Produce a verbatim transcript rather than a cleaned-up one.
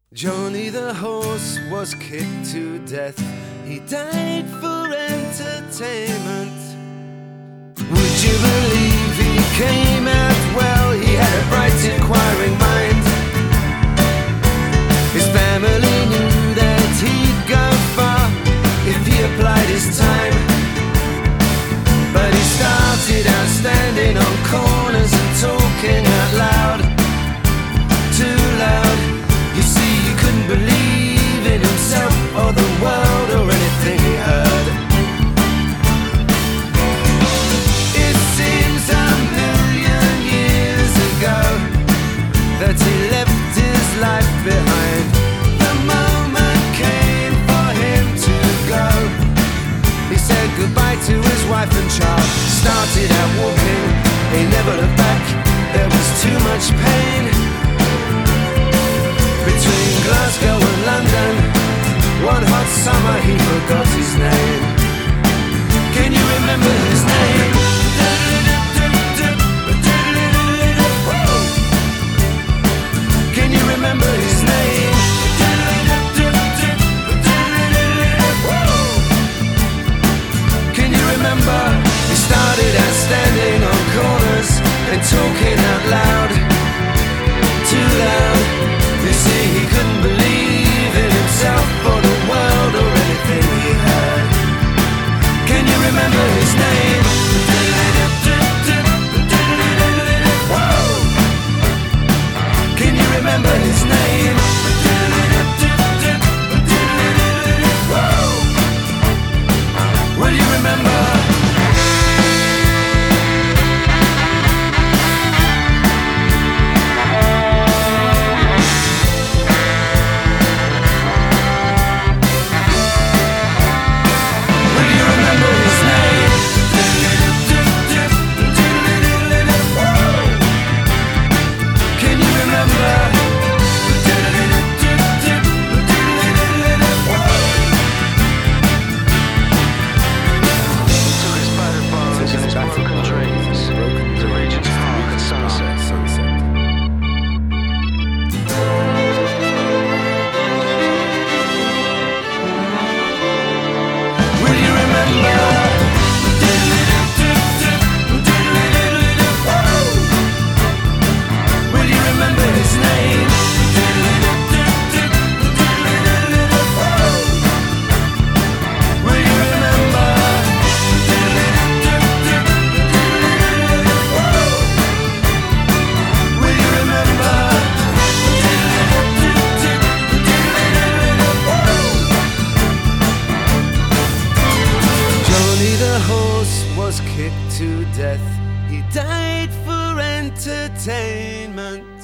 Johnny the horse was kicked to death. He died for entertainment. Would you believe he came out well? He had a bright inquiring mind. His family knew that he'd go far if he applied his time. But he started out standing on corners and talking out loud, too loud. You see, he couldn't believe in himself or the world or anything he heard. It seems a million years ago that he left his life behind. The moment came for him to go. He said goodbye to his wife and child, started out walking, he never looked back. There was too much pain between Glasgow and London. One hot summer he forgot his name. Can you remember his name? Can you remember his name? Can you remember? He started out standing on corners and talking out loud, too loud. You see, he couldn't believe in himself or the world or anything he heard. Can you remember his name? Whoa! Can you remember his name? Whoa! Will you remember? Was kicked to death. He died for entertainment.